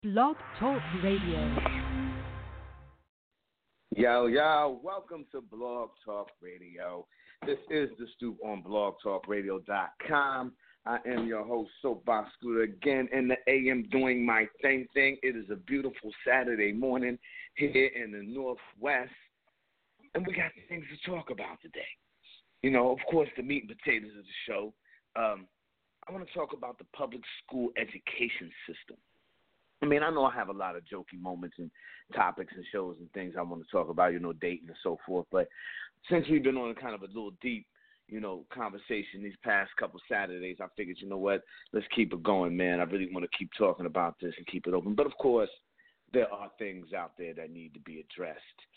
Blog Talk Radio. Yo, welcome to Blog Talk Radio. This is The Stoop on blogtalkradio.com. I am your host, Soapbox Scooter, again in the AM doing my same thing. It is a beautiful Saturday morning here in the Northwest, and we got things to talk about today. You know, of course, the meat and potatoes of the show. I want to talk about the public school education system. I mean, I know I have a lot of jokey moments and topics and shows and things I want to talk about, you know, dating and so forth. But since we've been on kind of a little deep, you know, conversation these past couple Saturdays, I figured, you know what, let's keep it going, man. I really want to keep talking about this and keep it open. But, of course, there are things out there that need to be addressed.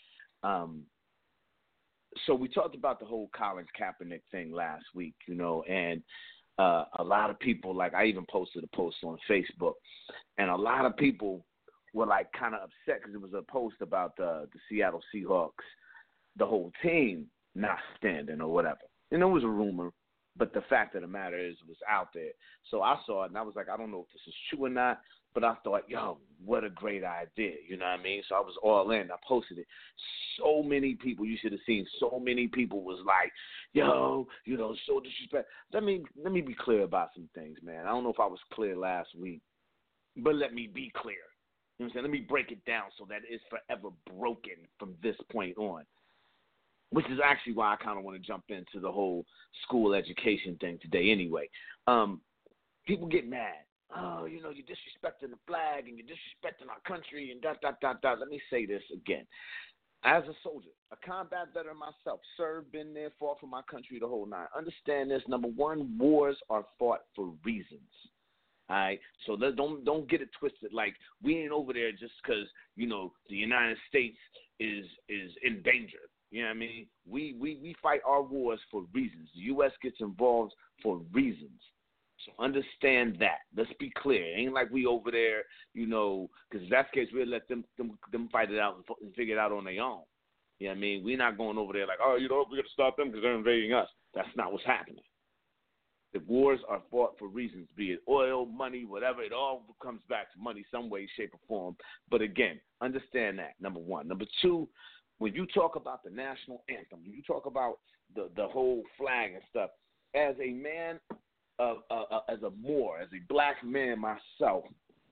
So we talked about the whole Colin Kaepernick thing last week, you know, and a lot of people, like I even posted a post on Facebook, and a lot of people were like kind of upset because it was a post about the Seattle Seahawks, the whole team not standing or whatever. And it was a rumor, but the fact of the matter is it was out there. So I saw it, and I was like, I don't know if this is true or not, but I thought, yo, what a great idea, you know what I mean? So I was all in. I posted it. So many people, you should have seen, so many people was like, yo, you know, so disrespect. Let me be clear about some things, man. I don't know if I was clear last week, but let me be clear. You know what I'm saying? Let me break it down so that it's forever broken from this point on, which is actually why I kind of want to jump into the whole school education thing today anyway. People get mad. Oh, you know, you're disrespecting the flag and you're disrespecting our country and dot. Let me say this again. As a soldier, a combat veteran myself, served, been there, fought for my country the whole nine. Understand this. Number one, wars are fought for reasons. All right? So don't get it twisted. Like, we ain't over there just because, you know, the United States is in danger. You know what I mean? We fight our wars for reasons. The U.S. gets involved for reasons. So understand that. Let's be clear. It ain't like we over there, you know, because if that's the case, we'll let them fight it out and figure it out on their own. You know what I mean? We're not going over there like, oh, you know, we're going to stop them because they're invading us. That's not what's happening. The wars are fought for reasons, be it oil, money, whatever. It all comes back to money some way, shape, or form. But again, understand that, number one. Number two, when you talk about the national anthem, when you talk about the whole flag and stuff, as a man, as a Moor, as a black man myself,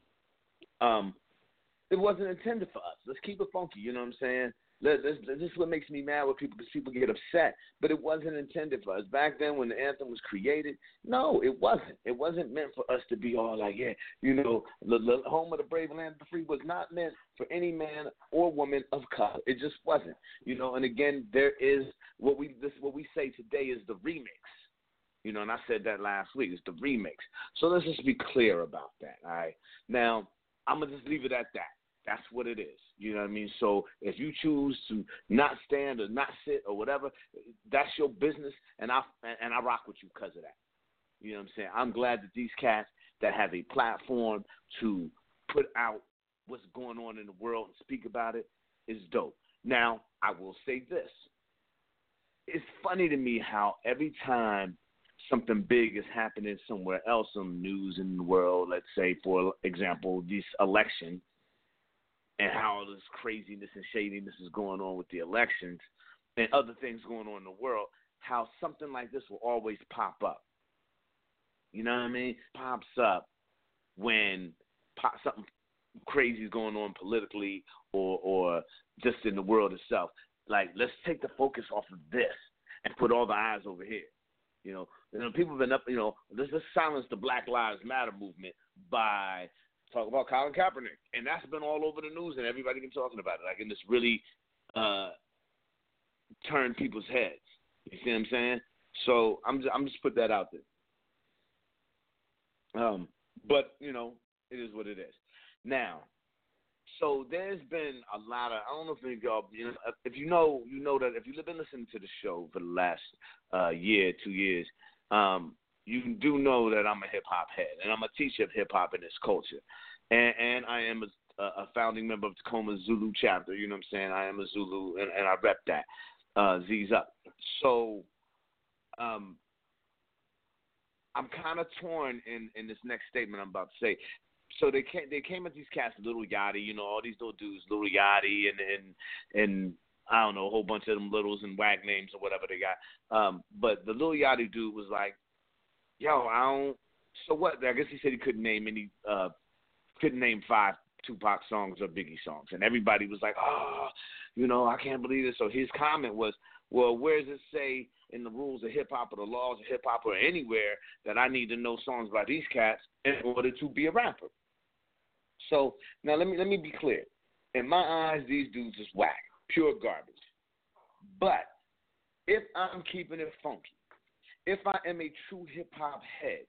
it wasn't intended for us. Let's keep it funky, you know what I'm saying? This is what makes me mad with people, because people get upset, but it wasn't intended for us. Back then when the anthem was created, no, it wasn't. It wasn't meant for us to be all like, yeah, you know, the home of the brave, land of the free was not meant for any man or woman of color. It just wasn't, you know. And again, there is what we say today is the remix. You know, and I said that last week. It's the remix. So let's just be clear about that, all right? Now, I'm going to just leave it at that. That's what it is. You know what I mean? So if you choose to not stand or not sit or whatever, that's your business, and I rock with you because of that. You know what I'm saying? I'm glad that these cats that have a platform to put out what's going on in the world and speak about it is dope. Now, I will say this. It's funny to me how every time something big is happening somewhere else in the news in the world, let's say, for example, this election, and how all this craziness and shadiness is going on with the elections and other things going on in the world, how something like this will always pop up. You know what I mean? Pops up when something crazy is going on politically or just in the world itself. Like, let's take the focus off of this and put all the eyes over here. You know, people have been up, you know, let's silence the Black Lives Matter movement by talking about Colin Kaepernick. And that's been all over the news, and everybody been talking about it. Like, and it's really turned people's heads. You see what I'm saying? So I'm just put that out there. But, you know, it is what it is. Now, so there's been a lot of, I don't know if any of y'all, you know, if you know that if you've been listening to the show for the last year, 2 years, you do know that I'm a hip-hop head, and I'm a teacher of hip-hop and its culture. And I am a founding member of Tacoma Zulu chapter, you know what I'm saying? I am a Zulu, and I rep that, Z's up. So I'm kind of torn in this next statement I'm about to say. So they came at these cats, Little Yachty, you know, all these little dudes, Little Yachty, and I don't know, a whole bunch of them littles and whack names or whatever they got. But the Little Yachty dude was like, yo, I don't. So what? I guess he said he couldn't name 5 Tupac songs or Biggie songs, and everybody was like, oh, you know, I can't believe it. So his comment was, well, where does it say in the rules of hip hop or the laws of hip hop or anywhere that I need to know songs by these cats in order to be a rapper? So now let me be clear. In my eyes, these dudes is whack, pure garbage. But if I'm keeping it funky, if I am a true hip hop head,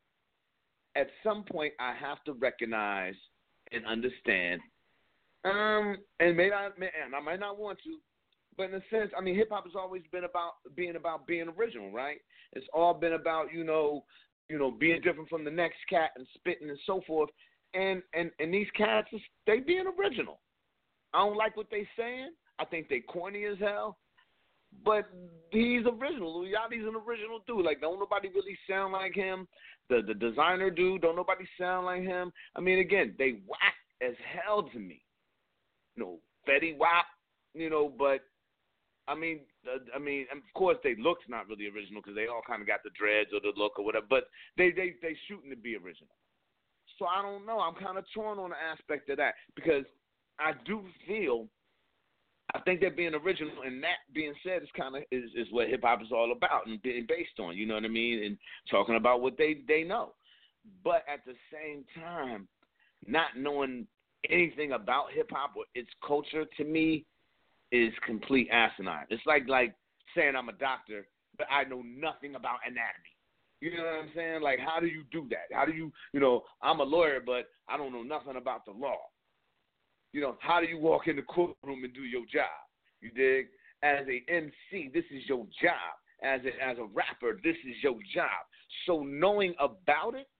at some point I have to recognize and understand, and I might not want to, but in a sense, I mean, hip hop has always been about being original, right? It's all been about you know, being different from the next cat and spitting and so forth. And these cats, they being original. I don't like what they saying. I think they corny as hell. But he's original. Lil Yachty's an original dude. Like, don't nobody really sound like him. The designer dude, don't nobody sound like him. I mean, again, they whack as hell to me. You know, Fetty Wap, you know, but I mean, of course, they look's not really original because they all kind of got the dreads or the look or whatever. But they shooting to be original. So I don't know. I'm kind of torn on the aspect of that because I do feel, I think they're being original, and that being said, is what hip hop is all about and being based on. You know what I mean? And talking about what they know, but at the same time, not knowing anything about hip hop or its culture to me is complete asinine. It's like saying I'm a doctor, but I know nothing about anatomy. You know what I'm saying? Like, how do you do that? How do you I'm a lawyer, but I don't know nothing about the law. You know, how do you walk in the courtroom and do your job? You dig? As a MC, this is your job. As a rapper, this is your job. So knowing about it,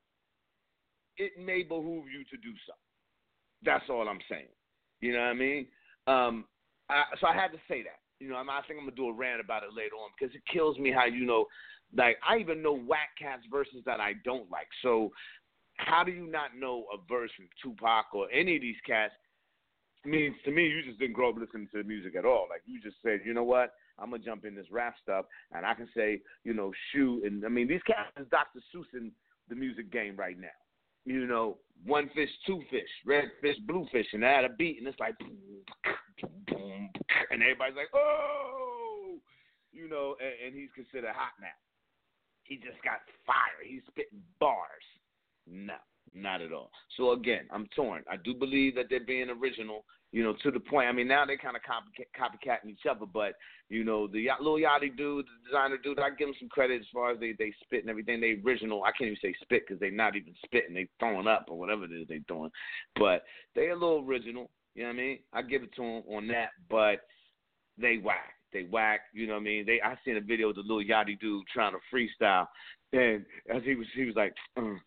it may behoove you to do something. That's all I'm saying. You know what I mean? So I had to say that. You know, I think I'm going to do a rant about it later on because it kills me how, like, I even know whack cats verses that I don't like. So how do you not know a verse from Tupac or any of these cats? Means to me, you just didn't grow up listening to music at all. Like, you just said, you know what, I'm going to jump in this rap stuff, and I can say, shoot. And, I mean, these cats is Dr. Seuss in the music game right now. You know, one fish, two fish, red fish, blue fish, and add a beat, and it's like, boom, boom, and everybody's like, oh, and he's considered hot now. He just got fire. He's spitting bars. No, not at all. So, again, I'm torn. I do believe that they're being original, to the point. I mean, now they kind of copycatting each other, but, the Lil Yachty dude, the designer dude, I give them some credit as far as they spit and everything. They original. I can't even say spit because they're not even spitting. They throwing up or whatever it is they're doing. But they a little original, you know what I mean? I give it to them on that, but they whack. They whack, you know what I mean? I seen a video of the Lil Yachty dude trying to freestyle, and as he was like,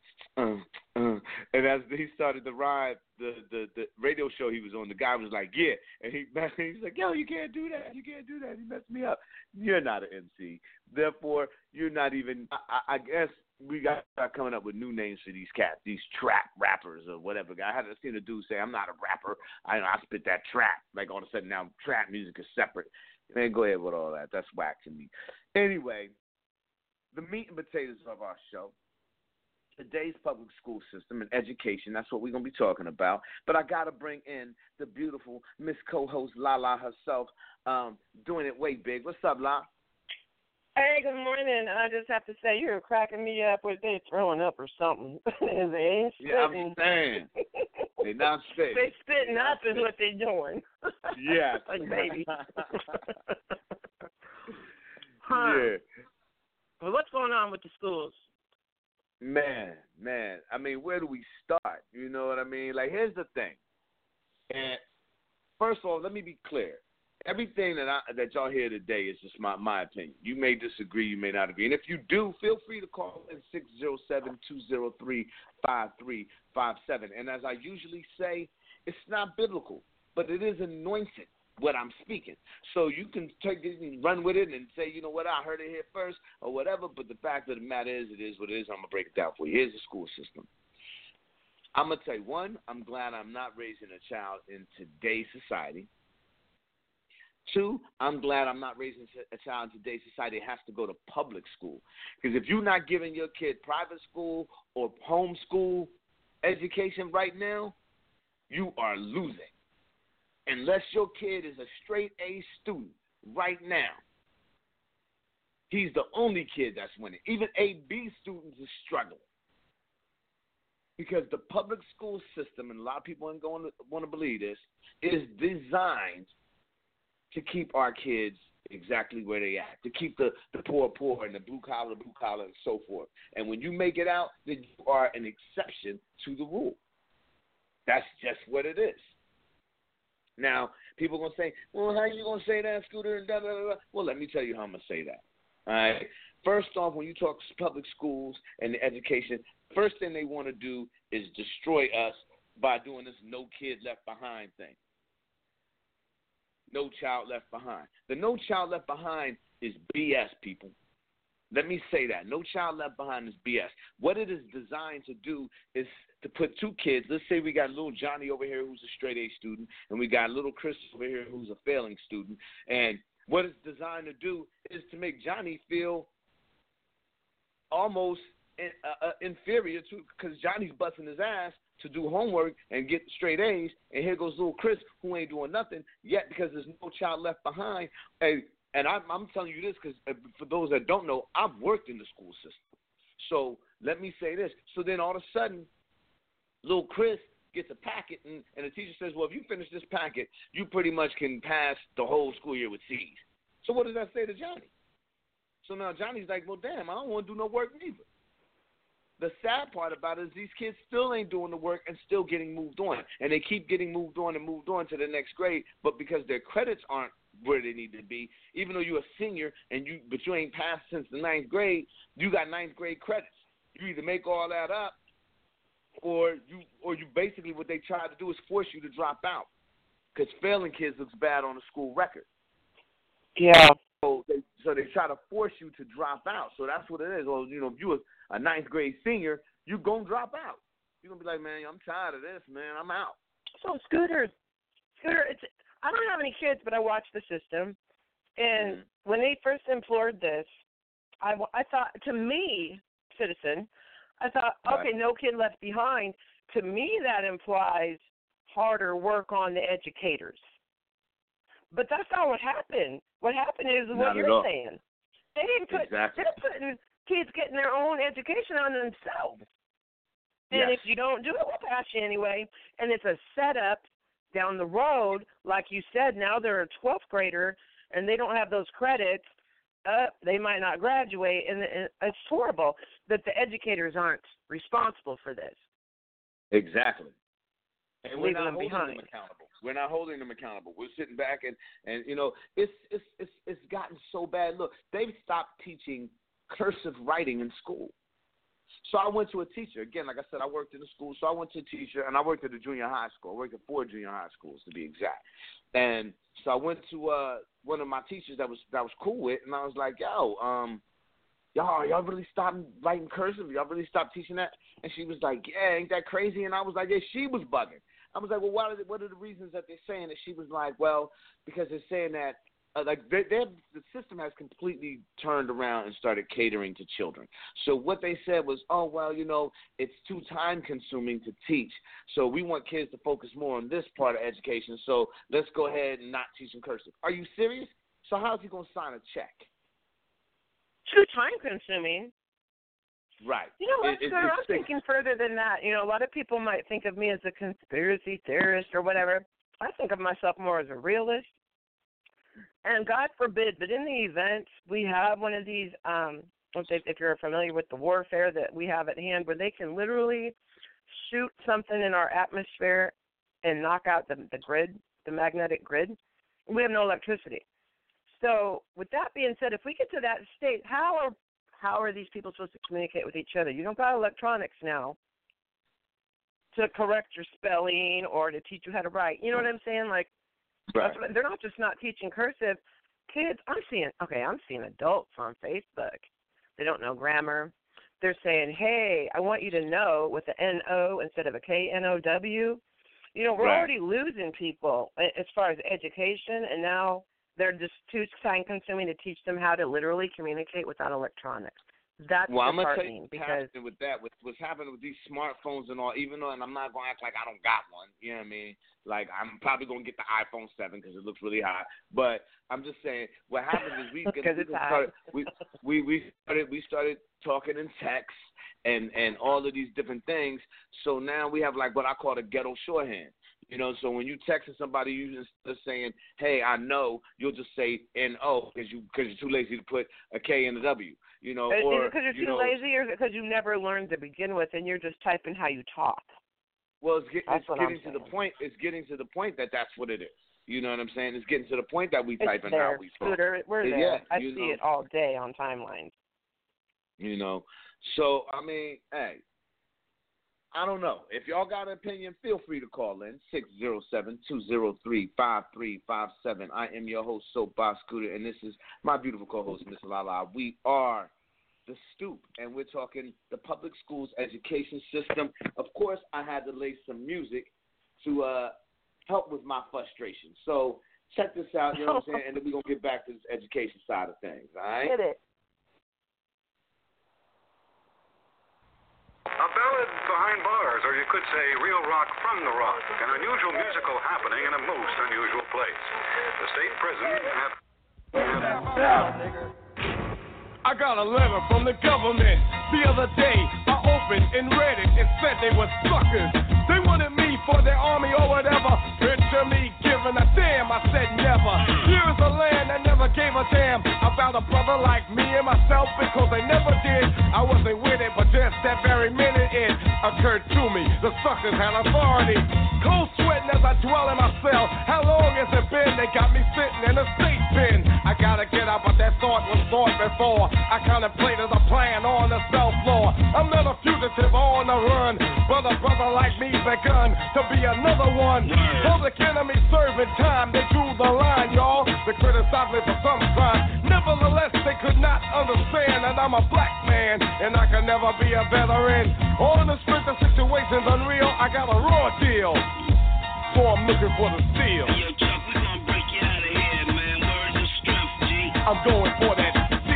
and as he started to ride the radio show he was on, the guy was like, yeah, and he's like, yo, you can't do that, he messed me up. You're not an MC, therefore you're not even. I guess we got to start coming up with new names for these cats, these trap rappers or whatever. I had seen a dude say, I'm not a rapper, I spit that trap. Like all of a sudden now trap music is separate. Man, go ahead with all that. That's whack to me. Anyway, the meat and potatoes of our show, today's public school system and education. That's what we're going to be talking about. But I got to bring in the beautiful Miss Co-host Lala herself, doing it way big. What's up, La? Hey, good morning. I just have to say, you're cracking me up with they throwing up or something. They ain't spitting. Yeah, I'm saying. They not spitting. They spitting up is what they doing. Yeah. Like baby. Yeah. Well, what's going on with the schools? Man. I mean, where do we start? You know what I mean? Like, here's the thing. And first of all, let me be clear. Everything that y'all hear today is just my opinion. You may disagree, you may not agree. And if you do, feel free to call in 607-203-5357. And as I usually say, it's not biblical, but it is anointed, what I'm speaking. So you can take it and run with it and say, you know what, I heard it here first or whatever. But the fact of the matter is, it is what it is. I'm going to break it down for you. Here's the school system. I'm going to tell you, one, I'm glad I'm not raising a child in today's society. Two, I'm glad I'm not raising a child in today's society that has to go to public school. Because if you're not giving your kid private school or homeschool education right now, you are losing. Unless your kid is a straight A student right now, he's the only kid that's winning. Even A-B students are struggling. Because the public school system, and a lot of people aren't going to want to believe this, is designed to keep our kids exactly where they at, to keep the poor and the blue collar, and so forth. And when you make it out, then you are an exception to the rule. That's just what it is. Now, people are going to say, well, how are you going to say that, Scooter, and da, da, da, da? Well, let me tell you how I'm going to say that. All right? First off, when you talk public schools and the education, first thing they want to do is destroy us by doing this no kid left behind thing. No child left behind. The no child left behind is BS, people. Let me say that. No child left behind is BS. What it is designed to do is to put two kids. Let's say we got little Johnny over here who's a straight A student, and we got little Chris over here who's a failing student. And what it's designed to do is to make Johnny feel almost inferior to, because Johnny's busting his ass to do homework and get straight A's, and here goes little Chris who ain't doing nothing yet because there's no child left behind. And I'm telling you this because for those that don't know, I've worked in the school system. So let me say this. So then all of a sudden, little Chris gets a packet, and the teacher says, well, if you finish this packet, you pretty much can pass the whole school year with C's. So what does that say to Johnny? So now Johnny's like, well, damn, I don't want to do no work neither. The sad part about it is these kids still ain't doing the work and still getting moved on. And they keep getting moved on to the next grade, but because their credits aren't where they need to be, even though you're a senior but you ain't passed since the 9th grade, you got 9th grade credits. You either make all that up or you basically what they try to do is force you to drop out because failing kids looks bad on the school record. Yeah. So they try to force you to drop out. So that's what it is. Well, you know, if you're a 9th grade senior, you're going to drop out. You're going to be like, man, I'm tired of this, man. I'm out. So, Scooter, I don't have any kids, but I watch the system. And when they first implored this, I thought, to me, citizen, I thought, okay, no kid left behind. To me, that implies harder work on the educators. But that's not what happened. What happened is what you're saying. They didn't put. Exactly. They're putting kids getting their own education on themselves. And if you don't do it, we'll pass you anyway. And it's a setup down the road, like you said. Now they're a 12th grader, and they don't have those credits. They might not graduate, and it's horrible that the educators aren't responsible for this. Exactly. And we're Leaving not them holding behind. them accountable. We're not holding them accountable. We're sitting back and you know, it's gotten so bad. Look, they've stopped teaching cursive writing in school. So I went to a teacher. Again, like I said, I worked in the school. So I went to a teacher, and I worked at a junior high school. I worked at 4 junior high schools, to be exact. And so I went to one of my teachers that was cool with, and I was like, yo, y'all really stopped writing cursive? Y'all really stopped teaching that? And she was like, yeah, ain't that crazy? And I was like, yeah, she was bugging. I was like, well, what are the reasons that they're saying? And she was like, well, because they're saying that, the system has completely turned around and started catering to children. So what they said was, oh, well, you know, it's too time-consuming to teach. So we want kids to focus more on this part of education. So let's go ahead and not teach them cursive. Are you serious? So how is he going to sign a check? Too time-consuming. Right. You know what, Scooter, I'm thinking further than that. You know, a lot of people might think of me as a conspiracy theorist or whatever. I think of myself more as a realist. And God forbid, but in the event we have one of these, if you're familiar with the warfare that we have at hand, where they can literally shoot something in our atmosphere and knock out the grid, the magnetic grid, we have no electricity. So with that being said, if we get to that state, how are these people supposed to communicate with each other? You don't got electronics now to correct your spelling or to teach you how to write. You know what I'm saying? Like, right. They're not just not teaching cursive. Kids, I'm seeing adults on Facebook. They don't know grammar. they're saying, hey, I want you to know with the N-O instead of a K-N-O-W. You know, we're already losing people as far as education, and now they're just too time-consuming to teach them how to literally communicate without electronics. That's disheartening because with that, with what's happening with these smartphones and all, even though, and I'm not going to act like I don't got one, you know what I mean? Like, I'm probably going to get the iPhone 7 because it looks really hot. But I'm just saying, what happens is we started talking in text and all of these different things. So now we have like what I call the ghetto shorthand. You know, so when you texting somebody, you instead of saying, hey, I know, you'll just say N-O because you're too lazy to put a K and a W. You know, or is it because you're too lazy, or is it because you never learned to begin with, and you're just typing how you talk? Well, it's getting to the point. It's getting to the point that that's what it is. You know what I'm saying? It's getting to the point that we type in how we talk. Scooter, we're there. Yeah, I see it all day on timelines. You know, so I mean, hey, I don't know. If y'all got an opinion, feel free to call in 607-203-5357. I am your host, Soapbox Scooter, and this is my beautiful co-host, Miss Lala. We are The Stoop, and we're talking the public schools education system. Of course, I had to lay some music to help with my frustration. So check this out, you know what I'm saying, and then we're going to get back to this education side of things, all right? Hit it. A ballad behind bars, or you could say real rock from the rock, an unusual musical happening in a most unusual place. The state prison I got a letter from the government the other day. I opened and read it. It said they were suckers. They wanted me for their army or whatever. Picture me giving a damn. I said never. Here's a land that never gave a damn about a brother like me and myself because they never did. I wasn't with it, but just that very minute it occurred to me. The suckers had authority. Cold sweating as I dwell in my cell. How long has it been? They got me sitting in a state pen. I gotta get out, but that thought was thought before. I contemplated a plan on the cell floor. I'm not a fugitive on the run, but a brother like me begun to be another one. Public enemy serving time, they drew the line, y'all. They criticized me for some crime. Nevertheless, they could not understand that I'm a black man and I can never be a veteran. On the strength of situations unreal, I got a raw deal. So I'm looking for the steel. Yo, Chuck, we gon' break you out of here, man. Words of strength, G. I'm going for that.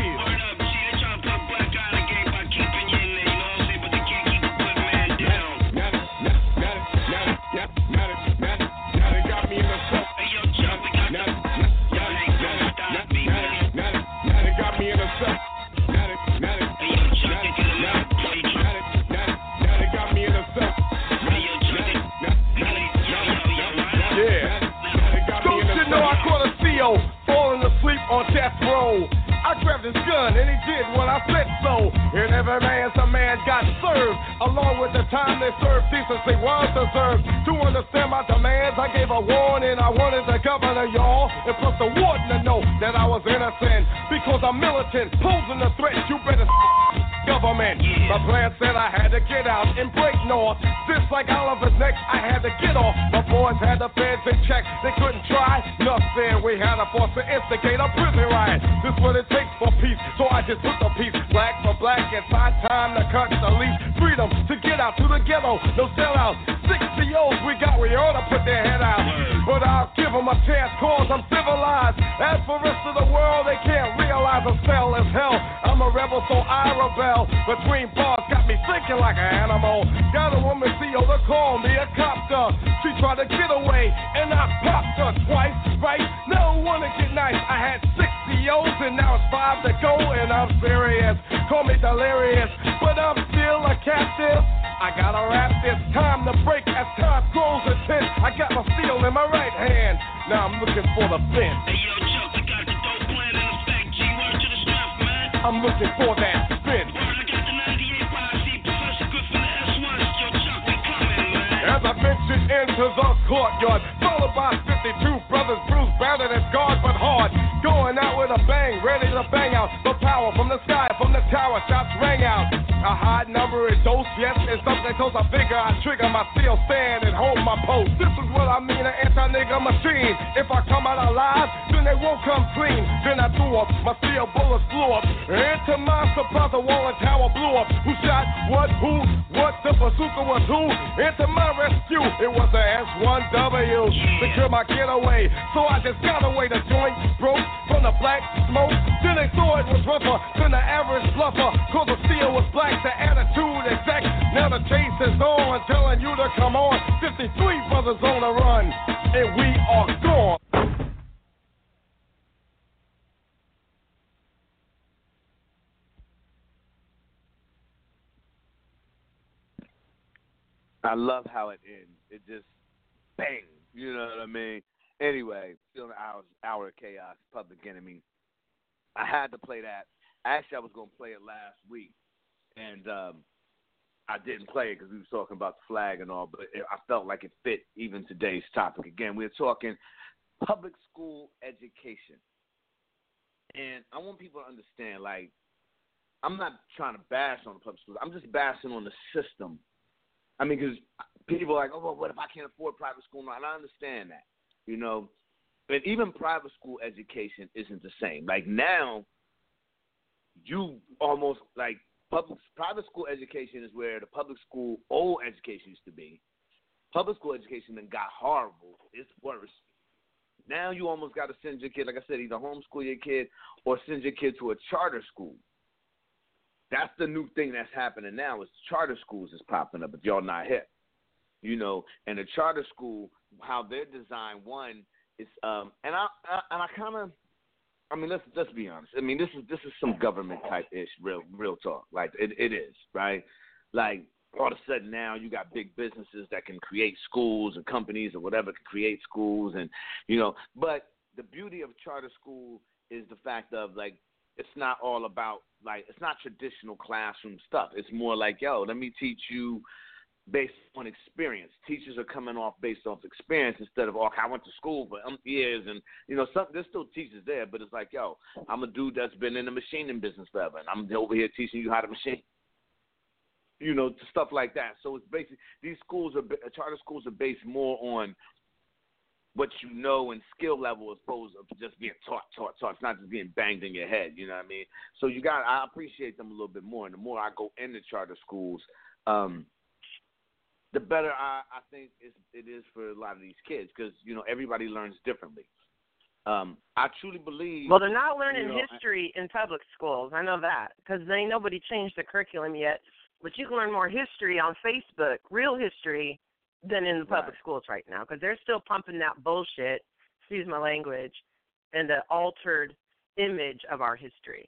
Falling asleep on death row. I grabbed his gun and he did what I said so. And every man's a man got served. Along with the time they served, decency was deserved. To understand my demands, I gave a warning. I wanted the governor, y'all, and plus the warden to know that I was innocent. Because I'm militant, posing a threat, you better government. My plan said I had to get out and break north. Just like Oliver's neck, I had to get off. My boys had the feds in check, they couldn't try. Enough said we had a force to instigate a prison riot. This what it takes for peace, so I just took a piece. Black for black, it's my time to cut the leaf. Freedom to get out to the ghetto, no sellout. 60 O's we got, we ought to put their head out. But I'll give them a chance, cause I'm civilized. As for the rest of the world, they can't realize a cell is hell. I'm a rebel, so I rebel. Between bars, got me thinking like an animal. Got a woman CEO to call me a copter. She tried to get away, and I popped her twice, right? Now I wanna get nice. I had 60 O's, and now it's 5 to go, and I'm serious. Call me delirious, but I'm still a captive. I gotta rap this time to break as time grows intense. I got my steel in my right hand. Now I'm looking for the fence. Hey, yo, Chuck, we got the dope plan in effect. G, word to the strength, man. I'm looking for that fence. As I ventured into the courtyard, followed by 52 brothers, bruised, battered, and scarred but hard. Going out with a bang, ready to bang out. The power from the sky, from the tower, shots rang out. A high number of dose, yes, and something close. I figure I trigger my steel stand and hold my post. This is what I mean, an anti-nigga machine. If I come out alive, then they won't come clean. Then I threw up, my steel bullets flew up. Into my surprise, the wall and tower blew up. Who what, who, what, the bazooka was who? Into my rescue, it was the S1W. Secure my getaway, so I just got away. The joint broke from the black smoke. Then they saw it was rougher than the average bluffer. Cause the steel was black, the attitude exact. Now the chase is on, telling you to come on. 53 brothers on the run, and we are gone. I love how it ends. It just bang. You know what I mean? Anyway, still an hour of chaos, Public Enemy. I had to play that. Actually, I was going to play it last week, and I didn't play it because we were talking about the flag and all, but I felt like it fit even today's topic. Again, we're talking public school education. And I want people to understand, like, I'm not trying to bash on the public schools. I'm just bashing on the system. I mean, because people are like, oh, well, what if I can't afford private school? And I understand that, you know. But even private school education isn't the same. Like now, you almost like private school education is where the public school old education used to be. Public school education then got horrible. It's worse. Now you almost got to send your kid, like I said, either homeschool your kid or send your kid to a charter school. That's the new thing that's happening now is charter schools is popping up, if y'all not hip. You know, and the charter school, how they're designed, one is and I kind of, I mean, let's be honest. I mean, this is some government type ish, real talk. Like it is, right? Like all of a sudden now you got big businesses that can create schools or companies or whatever can create schools, and you know. But the beauty of charter school is the fact of like it's not all about like it's not traditional classroom stuff. It's more like, yo, let me teach you based on experience. Teachers are coming off based off experience instead of, I went to school for years and, you know, there's still teachers there, but it's like, yo, I'm a dude that's been in the machining business forever, and I'm over here teaching you how to machine. You know, stuff like that. So it's basically, these schools charter schools are based more on what you know and skill level as opposed to just being taught. It's not just being banged in your head, you know what I mean? So I appreciate them a little bit more, and the more I go into charter schools, the better I think it is for a lot of these kids because, you know, everybody learns differently. I truly believe. Well, they're not learning history in public schools. I know that because nobody changed the curriculum yet. But you can learn more history on Facebook, real history, than in the public schools right now because they're still pumping that bullshit, excuse my language, and the altered image of our history.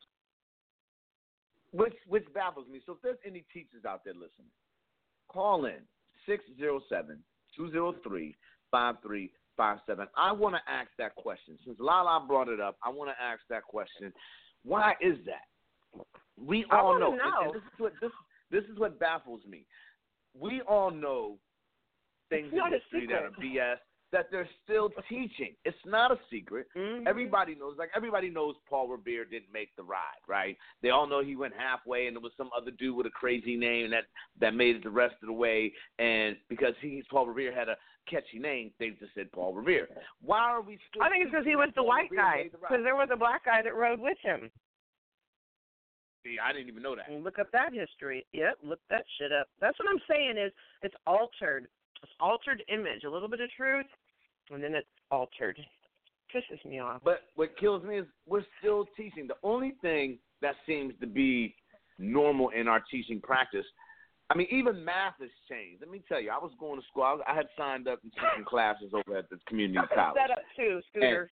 Which baffles me. So if there's any teachers out there listening, call in. 607-203-5357. I want to ask that question. Since Lala brought it up, I want to ask that question. Why is that? We all know. And this is what baffles me. We all know things in history that are BS that they're still teaching. It's not a secret. Mm-hmm. Everybody knows. Like everybody knows Paul Revere didn't make the ride, right? They all know he went halfway, and there was some other dude with a crazy name that made it the rest of the way. And because Paul Revere had a catchy name, they just said Paul Revere. Why are we still? I think it's because he was the white guy. Because there was a black guy that rode with him. See, I didn't even know that. Look up that history. Yep, look that shit up. That's what I'm saying is it's altered. It's altered image, a little bit of truth, and then it's altered. Pisses me off. But what kills me is we're still teaching. The only thing that seems to be normal in our teaching practice, I mean, even math has changed. Let me tell you, I was going to school. I had signed up and taken classes over at the community college. Set up too, Scooter.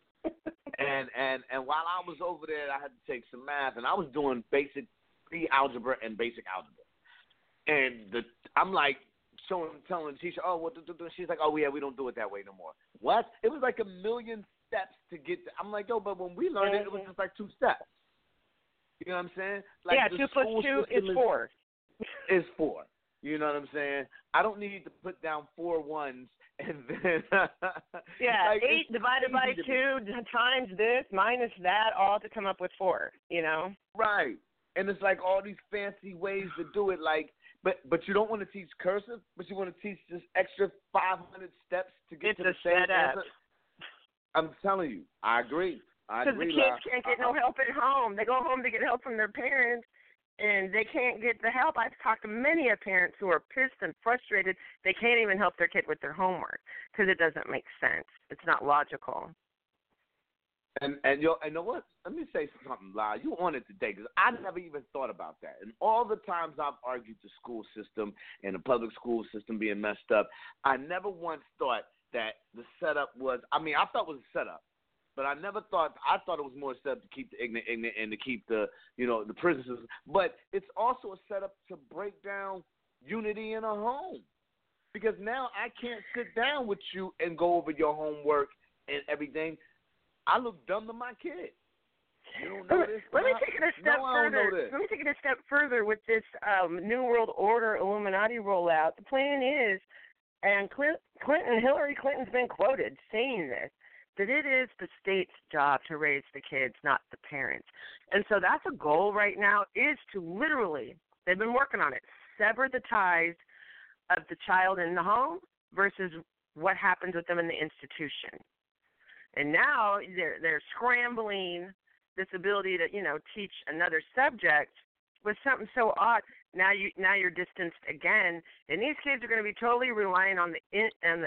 And while I was over there, I had to take some math, and I was doing basic pre-algebra and basic algebra. And I'm like, telling the teacher, oh, what do? She's like, oh, yeah, we don't do it that way no more. What? It was like 1,000,000 steps to get to. I'm like, yo, but when we learned it was just like 2 steps. You know what I'm saying? Like yeah, 2 plus 2 is 4. Is 4. You know what I'm saying? I don't need to put down 4 ones and then. Yeah, like, 8 divided by 2 times this minus that, all to come up with 4. You know? Right, and it's like all these fancy ways to do it, like. But you don't want to teach cursive, but you want to teach this extra 500 steps to get to the same answer. I'm telling you, I agree. Because the kids can't get no help at home. They go home to get help from their parents, and they can't get the help. I've talked to many parents who are pissed and frustrated. They can't even help their kid with their homework because it doesn't make sense. It's not logical. And you know what? Let me say something, La. You on it today because I never even thought about that. And all the times I've argued the school system and the public school system being messed up, I never once thought that the setup was. I mean, I thought it was a setup, but I thought it was more a setup to keep the ignorant and to keep the the prisoners. But it's also a setup to break down unity in a home because now I can't sit down with you and go over your homework and everything. I look dumb to my kid. You don't know this? Let me take it a step further. Let me take it a step further with this New World Order Illuminati rollout. The plan is, and Hillary Clinton's been quoted saying this, that it is the state's job to raise the kids, not the parents. And so that's a goal right now, is to literally, they've been working on it, sever the ties of the child in the home versus what happens with them in the institution. And now they're scrambling this ability to, teach another subject with something so odd. Now you're distanced again, and these kids are going to be totally relying on the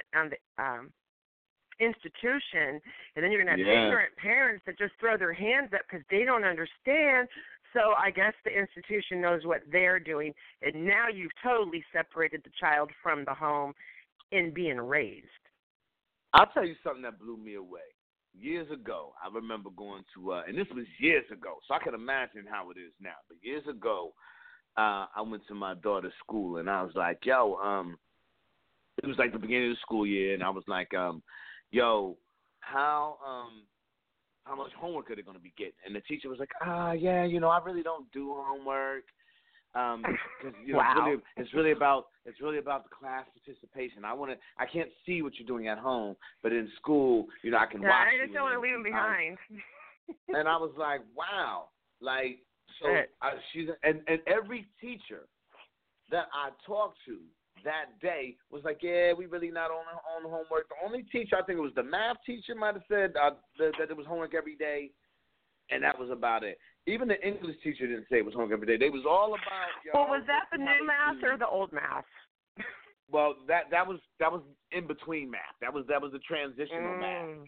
institution, and then you're going to have ignorant parents that just throw their hands up because they don't understand. So I guess the institution knows what they're doing, and now you've totally separated the child from the home in being raised. I'll tell you something that blew me away. Years ago, I remember going to, and this was years ago, so I can imagine how it is now. But years ago, I went to my daughter's school, and I was like, yo, it was like the beginning of the school year, and I was like, yo, how much homework are they going to be getting? And the teacher was like, yeah, I really don't do homework. Because wow. it's really about the class participation. I can't see what you're doing at home, but in school, I can watch. I just don't want to leave them behind. And I was like, wow, like so. And every teacher that I talked to that day was like, yeah, we really not on homework. The only teacher, I think it was the math teacher, might have said that it was homework every day, and that was about it. Even the English teacher didn't say it was homework every day. They was all about. Well, was that the new math or the old math? Well, that was in between math. That was the transitional math.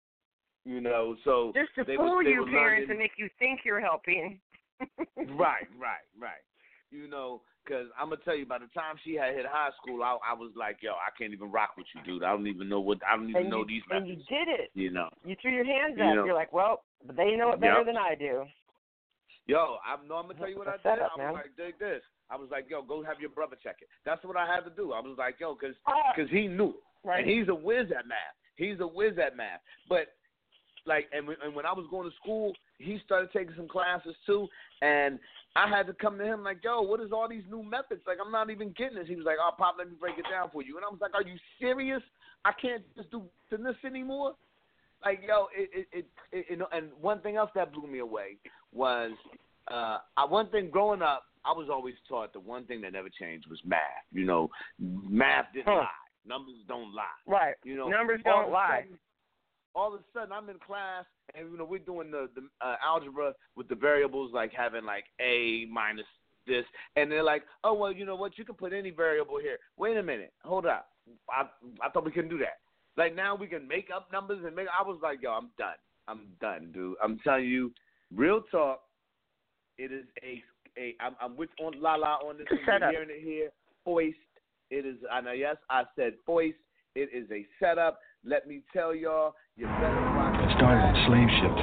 So just to fool you parents and make you think you're helping. Right. Because I'm gonna tell you, by the time she had hit high school, I was like, yo, I can't even rock with you, dude. I don't even know these methods. And you did it. You threw your hands up. You're like, well, they know it better than I do. Yo, I'm gonna tell you what I did. I was like, dig this. I was like, yo, go have your brother check it. That's what I had to do. I was like, yo, because he knew. Right. And he's a whiz at math. But, like, and when I was going to school, he started taking some classes, too. And I had to come to him like, yo, what is all these new methods? Like, I'm not even getting this. He was like, oh, Pop, let me break it down for you. And I was like, are you serious? I can't just do this anymore? Like, yo, and one thing else that blew me away was one thing growing up, I was always taught the one thing that never changed was math. Math didn't lie. Numbers don't lie. Right. Numbers don't lie. All of a sudden, I'm in class, and we're doing the algebra with the variables, like having like a minus this, and they're like, oh well, you know what? You can put any variable here. Wait a minute, hold up. I thought we couldn't do that. Like now we can make up numbers and make. I was like, yo, I'm done, dude. I'm telling you, real talk. It is I'm with on Lala on this. You're hearing it here. Foist. It is. Yes, I said foist. It is a setup. Let me tell y'all, you better rock. It started in slave ships.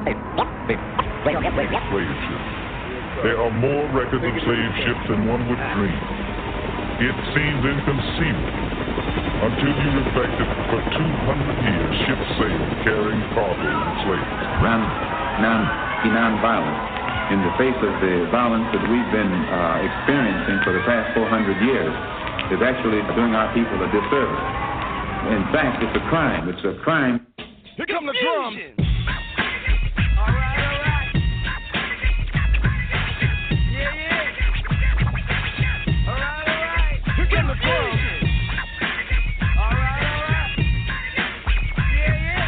Slave ships. There are more records of slave ships than one would dream. It seems inconceivable until you reflect that for 200 years ships sailed carrying cargo and slaves. Be nonviolent. In the face of the violence that we've been experiencing for the past 400 years, is actually doing our people a disservice. In fact, it's a crime. It's a crime. Here come the drums. All right. Yeah. All right. Here come the drums. All right. Yeah.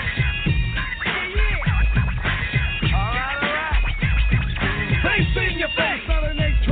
All right. They see in your face.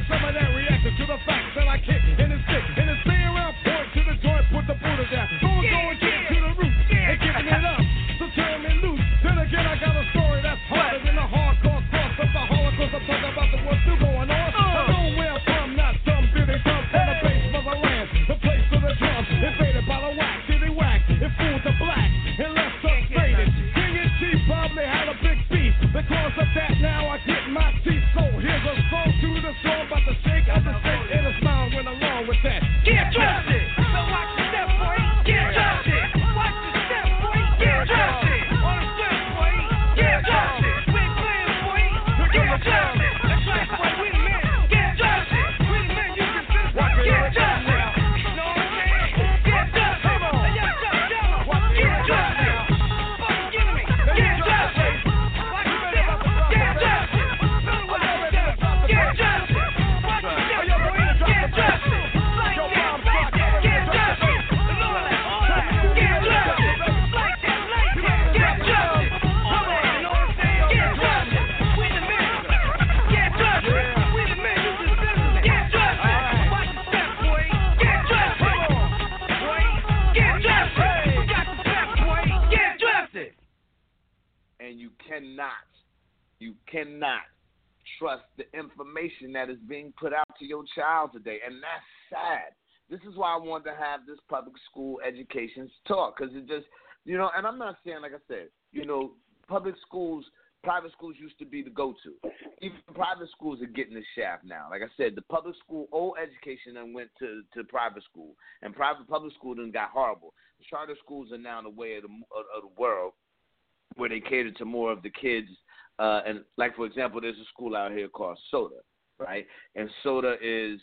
some of that reaction to the facts that I kick in the stick. And it's stay around, point to the joint, put the Buddha down. Go and get to the root and giving it up. So turn me loose. Then again, I got a story that's harder than the hardcore cross of the Holocaust. I'm talking about the what's still going on. I know where I'm from, not some bitty come from the base motherland. The place of the drums, invaded by the whack, city whack. It fooled the black and left us faded. King and Chief probably had a big beef. Because of that, now I get my teeth. So here's a song to the song about the shake. I just shake and a smile went along with that. Get trusted. So watch the step, boy. Get trusted. Watch the step, boy. Get trusted. On the step, boy. Get trusted. We ain't playing, boy. Get trusted. That's right, boy. We the men. Get trusted. We the men. You consistent. Get trusted. Know what I'm saying? Get trusted. Come on. Get trusted. Get trusted. Fucking give me. Get trusted. Watch the step. Get trusted. Know what I'm saying? Get trusted. Watch the step, boy. Get trusted. And you cannot trust the information that is being put out to your child today, and that's sad. This is why I wanted to have this public school education talk, because it just, and I'm not saying, like I said, public schools, private schools used to be the go-to. Even private schools are getting the shaft now. Like I said, the public school, old education then went to private school, and public school then got horrible. The charter schools are now the way of the world, where they cater to more of the kids. And like, for example, there's a school out here called SOTA, right? And SOTA is,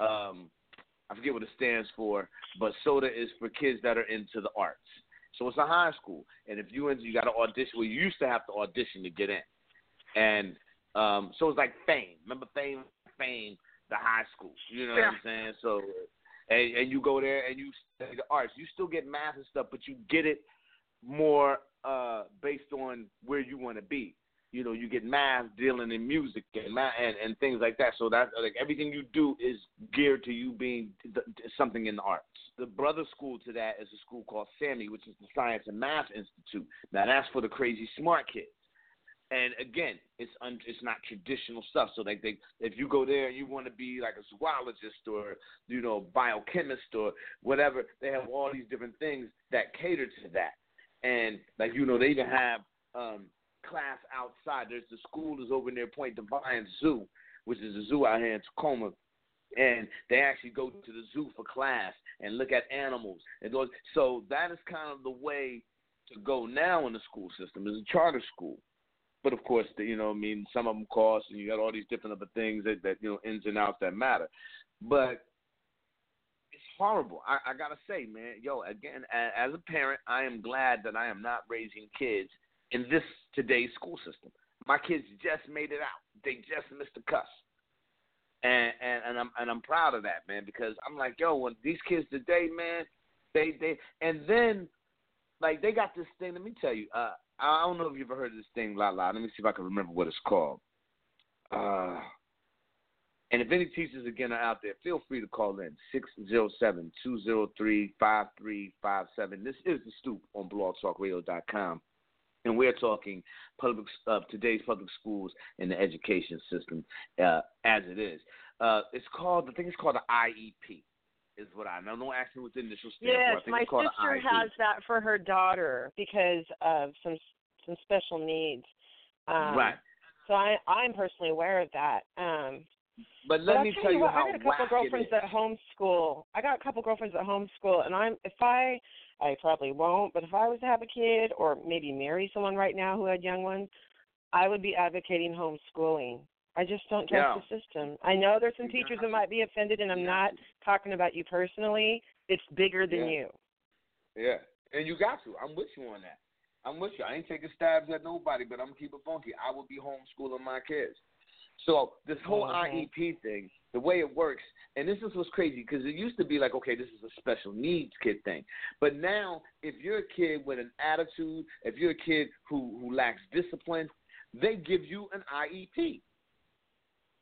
I forget what it stands for, but SOTA is for kids that are into the arts. So it's a high school. And if you got to audition, well, you used to have to audition to get in. And so it's like Fame. Remember Fame, the high school. You know what I'm saying? So, and you go there and you study the arts. You still get math and stuff, but you get it more based on where you want to be. You get math dealing in music and things like that. So that like everything you do is geared to you being something in the arts. The brother school to that is a school called SAMI, which is the Science and Math Institute. Now that's for the crazy smart kids. And again, it's not traditional stuff. So like if you go there and you want to be like a zoologist or biochemist or whatever, they have all these different things that cater to that. And like they even have class outside. There's the school is over near Point Defiance Zoo, which is a zoo out here in Tacoma, and they actually go to the zoo for class and look at animals. And those, so that is kind of the way to go now in the school system, is a charter school. But of course, some of them cost, and you got all these different other things that ins and outs that matter. But it's horrible. I gotta say, man, again, as a parent, I am glad that I am not raising kids in this today's school system. My kids just made it out. They just missed the cuss. And I'm proud of that, man, because I'm like, when these kids today, man, they and then like they got this thing. Let me tell you, I don't know if you've ever heard of this thing, La La. Let me see if I can remember what it's called. And if any teachers again are out there, feel free to call in 607-203-5357. This is The Stoop on blogtalkradio.com. And we're talking today's public schools and the education system as it is. It's called, I think it's called the IEP, is what I know. Don't ask me what the initial stand for. I think my it's called sister IEP. has that for her daughter because of some special needs. Right. So I'm personally aware of that. But let me tell you how I got a couple whack girlfriends it is. at homeschool. And I probably won't, but if I was to have a kid or maybe marry someone right now who had young ones, I would be advocating homeschooling. I just don't trust the system. I know there's some teachers that might be offended, and I'm not talking about you personally. It's bigger than you. Yeah, and you got to. I'm with you on that. I'm with you. I ain't taking stabs at nobody, but I'm going to keep it funky. I will be homeschooling my kids. So this whole IEP thing, the way it works, and this is what's crazy, because it used to be like, okay, this is a special needs kid thing. But now, if you're a kid with an attitude, if you're a kid who lacks discipline, they give you an IEP.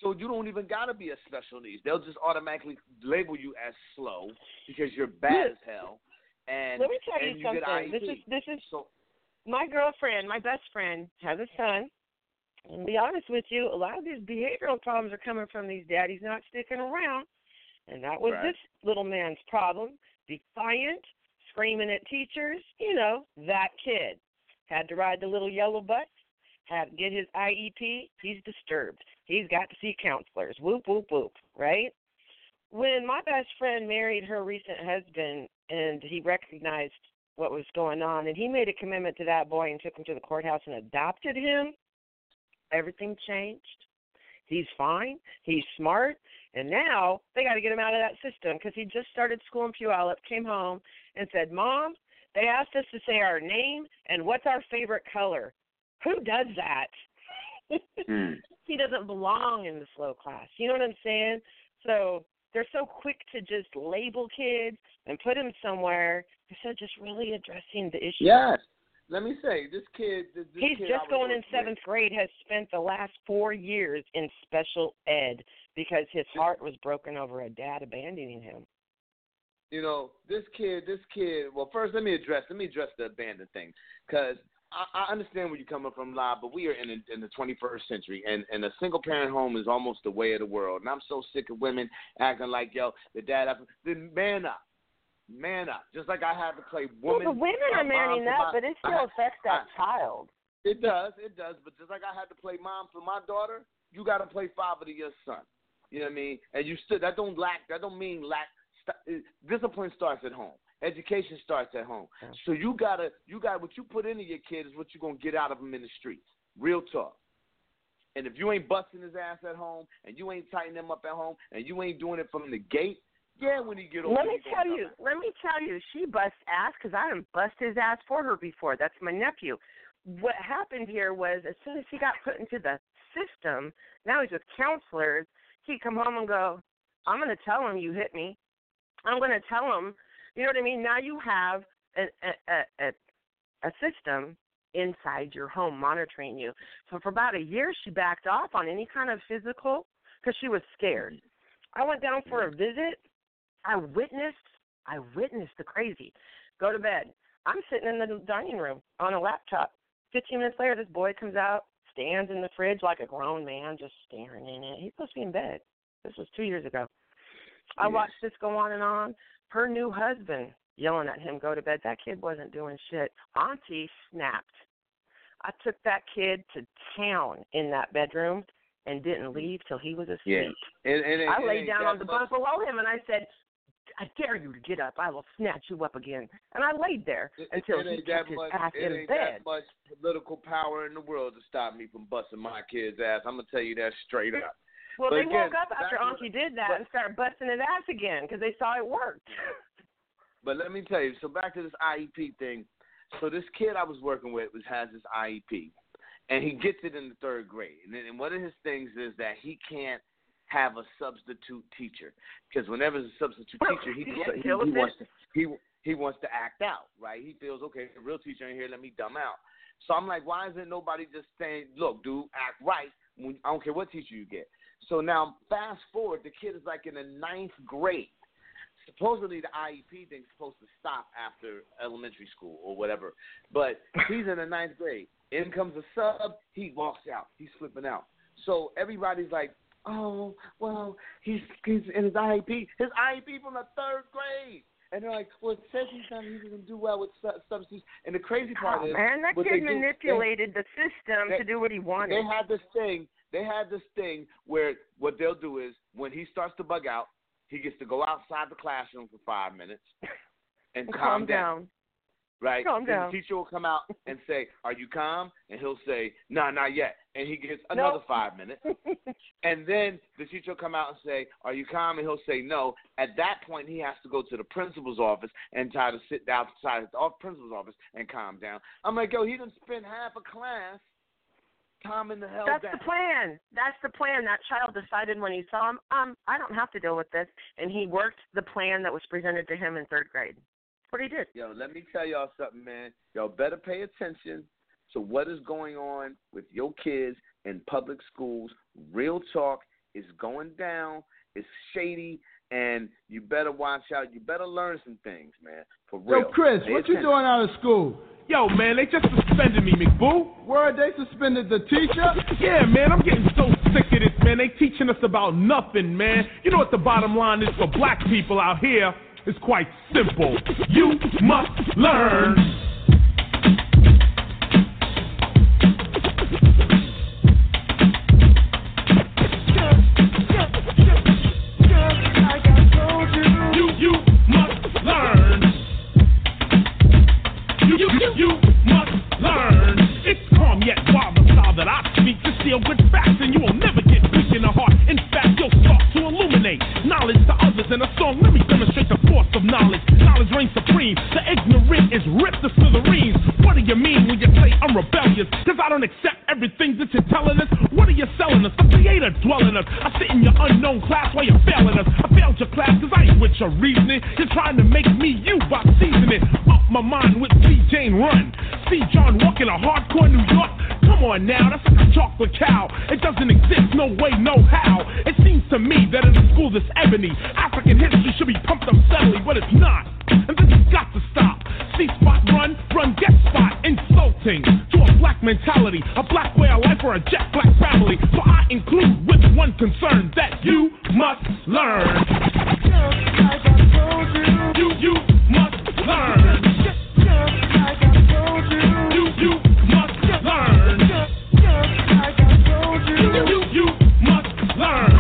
So you don't even got to be a special needs. They'll just automatically label you as slow because you're bad as hell. And let me tell you get something. IEP. This is so, my girlfriend, my best friend, has a son. And to be honest with you, a lot of these behavioral problems are coming from these daddies not sticking around. And that was this little man's problem. Defiant, screaming at teachers, that kid. Had to ride the little yellow bus, had to get his IEP. He's disturbed. He's got to see counselors. Whoop, whoop, whoop, right? When my best friend married her recent husband and he recognized what was going on and he made a commitment to that boy and took him to the courthouse and adopted him, everything changed. He's fine. He's smart. And now they got to get him out of that system because he just started school in Puyallup, came home, and said, Mom, they asked us to say our name and what's our favorite color. Who does that? He doesn't belong in the slow class. You know what I'm saying? So they're so quick to just label kids and put them somewhere instead of just really addressing the issue. Yes. Let me say, this kid. He's just going in 7th grade, has spent the last 4 years in special ed because his heart was broken over a dad abandoning him. This kid. Well, first, let me address the abandoned thing, because I understand where you're coming from, Live, but we are in the 21st century, and a single-parent home is almost the way of the world. And I'm so sick of women acting like, the dad. Then man up. Man up. Just like I had to play woman. Well, the women are manning up, but it still affects that child. It does. But just like I had to play mom for my daughter, you got to play father to your son. You know what I mean? And you still that don't mean lack. Discipline starts at home. Education starts at home. So you got what you put into your kid is what you're gonna get out of them in the streets. Real talk. And if you ain't busting his ass at home, and you ain't tightening him up at home, and you ain't doing it from the gate. Yeah, when he get older. Let me tell you, she busts ass because I done bust his ass for her before. That's my nephew. What happened here was as soon as he got put into the system, now he's with counselors, he'd come home and go, I'm going to tell him you hit me. I'm going to tell him, you know what I mean? Now you have a system inside your home monitoring you. So for about a year, she backed off on any kind of physical because she was scared. I went down for a visit. I witnessed the crazy. Go to bed. I'm sitting in the dining room on a laptop. 15 minutes later, this boy comes out, stands in the fridge like a grown man, just staring in it. He's supposed to be in bed. This was 2 years ago. I watched this go on and on. Her new husband yelling at him, go to bed. That kid wasn't doing shit. Auntie snapped. I took that kid to town in that bedroom and didn't leave till he was asleep. Yeah. I laid down on the bunk below him and I said, I dare you to get up. I will snatch you up again. And I laid there until he took his ass in bed. It ain't that much political power in the world to stop me from busting my kid's ass. I'm going to tell you that straight up. Well, they woke up after Auntie did that and started busting his ass again because they saw it worked. But let me tell you, so back to this IEP thing. So this kid I was working with has this IEP, and he gets it in the 3rd grade. And one of his things is that he can't have a substitute teacher because whenever there's a substitute teacher, he wants to act out, right? He feels, okay, the real teacher ain't here, let me dumb out. So I'm like, why isn't nobody just saying, look, dude, act right. I don't care what teacher you get. So now fast forward, the kid is like in the 9th grade. Supposedly the IEP thing's supposed to stop after elementary school or whatever, but he's in the 9th grade. In comes a sub, he walks out. He's flipping out. So everybody's like, oh, well, he's in his IEP. His IEP from the 3rd grade. And they're like, well, it says he's going to do well with substitutes. And the crazy part is, man, that kid manipulated the system to do what he wanted. They had this thing where what they'll do is when he starts to bug out, he gets to go outside the classroom for 5 minutes and calm down. Right? Calm down. The teacher will come out and say, are you calm? And he'll say, no, not yet. And he gets another 5 minutes. And then the teacher will come out and say, are you calm? And he'll say no. At that point, he has to go to the principal's office and try to sit outside the principal's office and calm down. I'm like, yo, he done spent half a class calming the hell down. That's the plan. That's the plan. That child decided when he saw him, I don't have to deal with this. And he worked the plan that was presented to him in 3rd grade. What he did. Yo, let me tell y'all something, man. Y'all better pay attention to what is going on with your kids in public schools. Real talk. It's going down. It's shady, and you better watch out. You better learn some things, man. For real. Yo, Chris, what you doing out of school? Yo, man, they just suspended me, McBoo. Word, they suspended the teacher? Yeah, man, I'm getting so sick of this, man. They teaching us about nothing, man. You know what the bottom line is for black people out here? It's quite simple. You must learn. You must learn. It's calm yet wild, the style that I speak is sealed with facts, and you will never get weak in the heart. In fact, you'll start to illuminate knowledge to others in a song. Let me demonstrate the force of knowledge. Knowledge reigns supreme. The ignorant is ripped to smithereens. What do you mean when you say I'm rebellious? Cause I don't accept everything that you're telling us. What are you selling us? The creator dwelling us. I sit in your unknown class while you're failing us. I failed your class cause I ain't with your reasoning. You're trying to make me you by seasoning up my mind with C. Jane Run. See John walking a hardcore New York. Come on now, that's like a chocolate cow. It doesn't exist, no way, no how. It seems to me that in a school this ebony, African history should be pumped up steadily, but it's not. And this has got to stop. See spot run, get spot, insulting to a black mentality, a black way of life or a jet black family. So I include with one concern that you must learn. You must learn. You must learn. You must learn.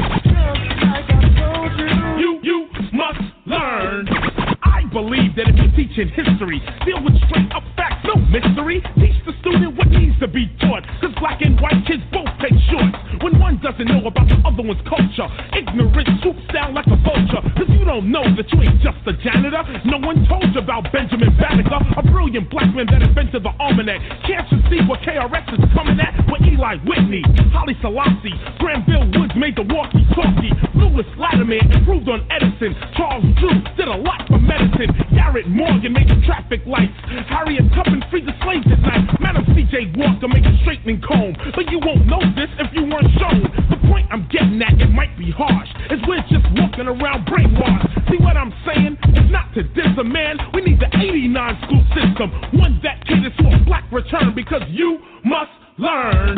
You must learn. I believe that if you're teaching history, deal with straight up facts, no mystery. Teach the student what needs to be taught, cause black and white kids both take shorts. When one doesn't know about the other one's culture, ignorant swoops down like a vulture. Cause you don't know that you ain't just a janitor. No one told you about Benjamin Banneker, a brilliant black man that invented the almanac. Can't you see what KRS is coming at? With Eli Whitney, Haile Selassie, Granville Woods made the walkie-talkie. Lewis Latimer improved on Edison. Charles Drew did a lot for medicine. Garrett Morgan made the traffic lights. Harriet Tubman freed the slaves at night. Madam C.J. Walker made the straightening comb. But you won't know this if you weren't shown. The point I'm getting at, it might be harsh, is we're just walking around brainwashed. See what I'm saying? It's not to diss a man. We need the 89 school system, one that caters to a black return, because you must learn.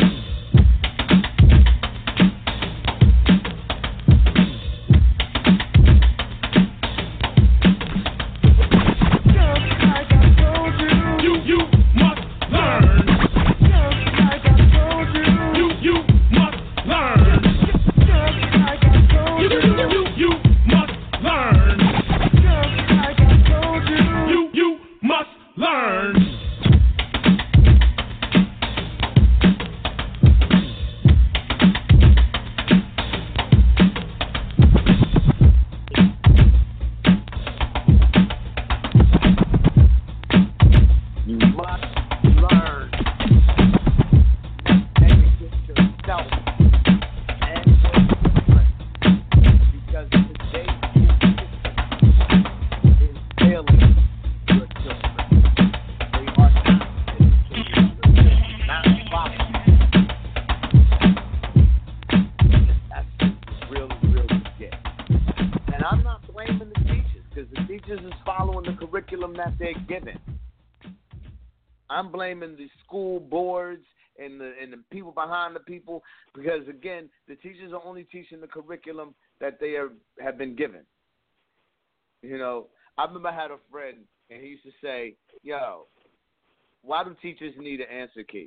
You must learn. You must learn. You must learn. You must learn. That they're given. I'm blaming the school boards and the people behind the people, because again, the teachers are only teaching the curriculum that they have been given. You know, I remember I had a friend and he used to say, "Yo, why do teachers need an answer key?"